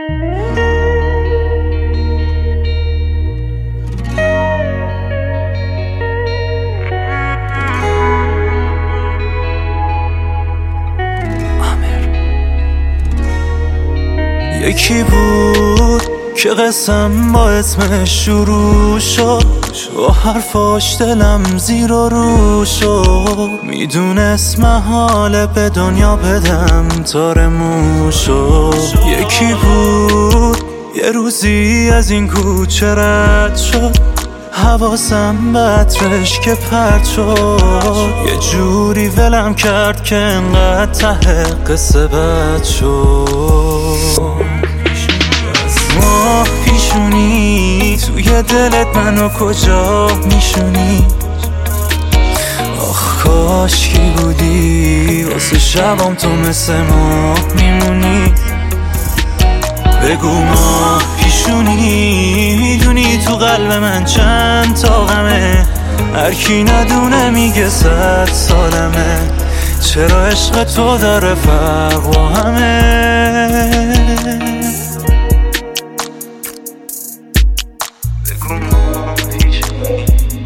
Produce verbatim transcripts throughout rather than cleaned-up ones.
یکی بود که قسم با اسمش شروع شد، با حرفاش دلم زیر و رو شد. میدونست محاله به دنیا بدم تار مو شد. یکی بود یه روزی از این کوچه رد شد، حواسم به عطرش که پرد شد. یه جوری ولم کرد که انقدر ته قصه بد شد. ماه پیشونی توی دلت منو کجا میشونی؟ آخ کاش کی بودی واسه شبام تو مثل ما میمونی. بگو ماه پیشونی میدونی تو قلب من چند تا غمه، هر کی ندونه میگه صد سالمه. چرا عشق تو داره فرق با همه؟ بگو ماه پیشونی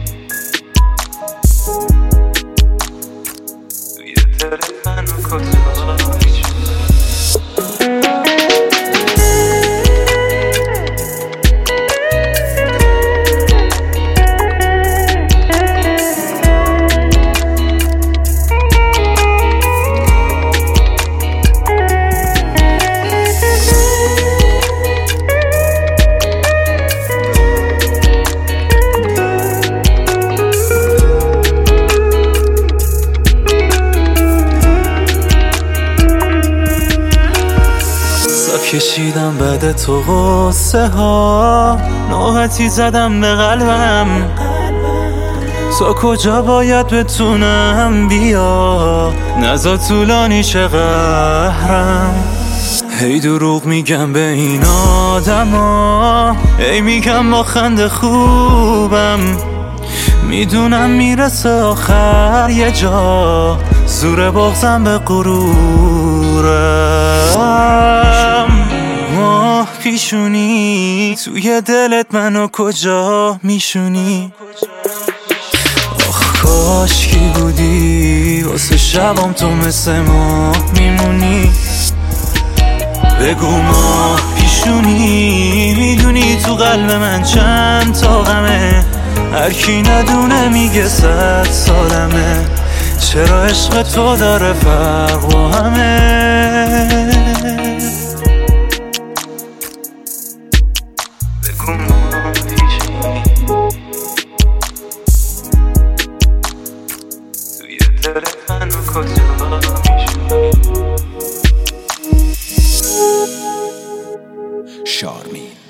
توی دلت منو کجا میشونی؟ کشیدم بعد تو غصه ها، نوبتی زدم به قلبم. تا کجا باید بتونم بیا، نزا طولانی شه قهرم. هی دروغ میگم به این آدما، هی میگم با خنده خوبم. میدونم میرسه آخر یه جا، زور بغضم به غرورم. ماه پیشونی توی دلت منو کجا میشونی؟ آخ کاش کی بودی واسه شبام تو مثل ما میمونی. بگو ماه پیشونی میدونی تو قلب من چند تا غمه، هر کی ندونه میگه صد سالمه. چرا عشق تو داره فرق با همه؟ بگو ماه پیشونی توی دلت منو کجا میشونی؟ شارمی